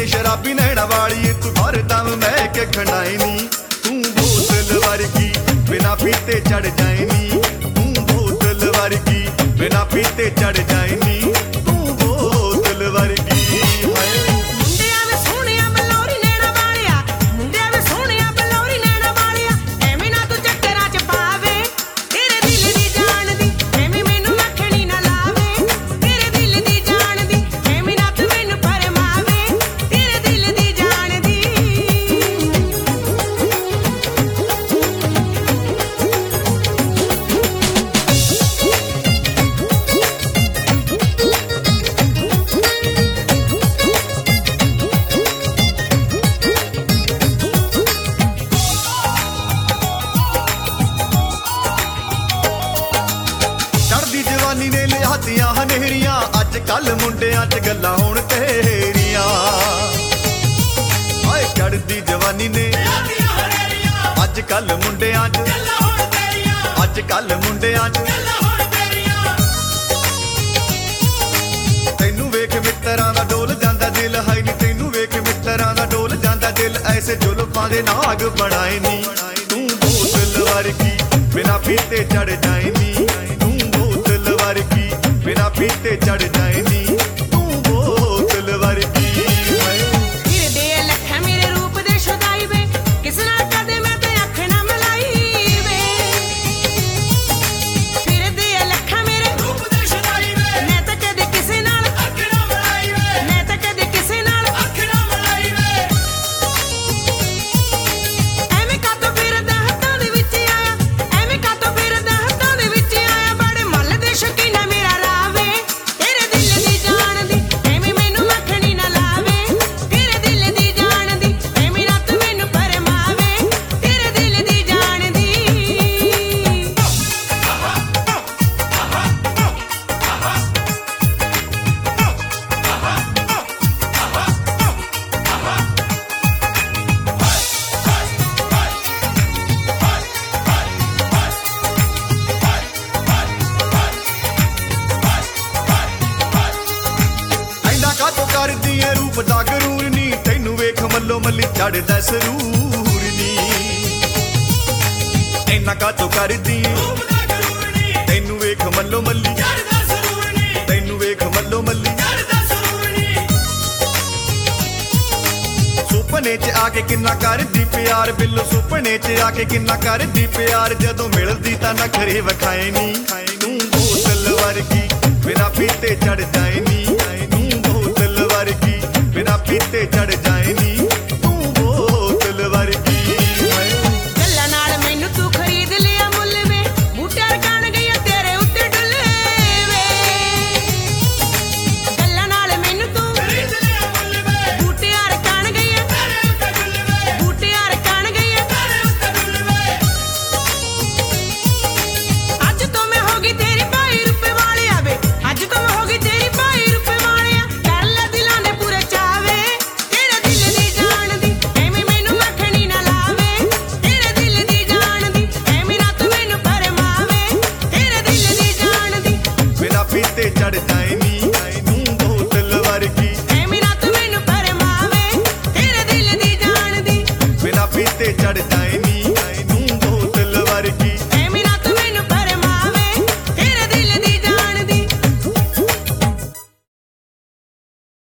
शराबी नैना वाली तू हर दम मैं के खंडाई नी। तू बोतल वर्गी बिना पीते चढ़ जाए नी। तू बोतल वर्गी बिना पीते चढ़ जाए नी। तू बोतल वर्गी जवानी ने लिहातियां हनेरियां अज कल मुंडियां च गल्लां होण तेरियां। हाय चढ़दी जवानी ने अज कल मुंडियां च अज कल मुंडियां च तैनू वेख मित्तरां दा डोल जांदा दिल। हाय नी तैनू वेख मित्तरां दा डोल जांदा दिल। ऐसे जुल्फां दे नाग बनाए नी। तू बोतल वर्गी बिना पीते चढ़ जाए नी। बिना पीते चढ़ जाए नी। तू बोतल वर्गी फिर दे लखा मेरे रूप दे शुदाई वे किस नाल कदे मैं ते अख ना मलाई वे। फिर दे लखा मेरे रूप दे शुदाई वे मैं ते कदे किसे नाल अख ना मलाई वे। मैं ते कदे किसे नाल अख ना मलाई वे। एवें कातों फिरदा हत्थां दे विच आया। एवें कातों फिरदा हत्थां दे विच आया। बड़े मल दे शकीना मेरा करदी है रूप दा गरूर नी। तैनू वेख मल्लो मल्ली चढ़दा सरूर नी। इन्ना कातों करदी तैनू वेख मल्लो मल्ली तैनू वेख मल्लो मल्ली। सुपने च आके किन्ना करदी प्यार बिल्लो। सुपने च आके किन्ना करदी प्यार जदों मिलदी तां नखरे वखाए नी। तू बोतल वर्गी बिना पीते चढ़ जाए नी। बिना पीते चढ़ जा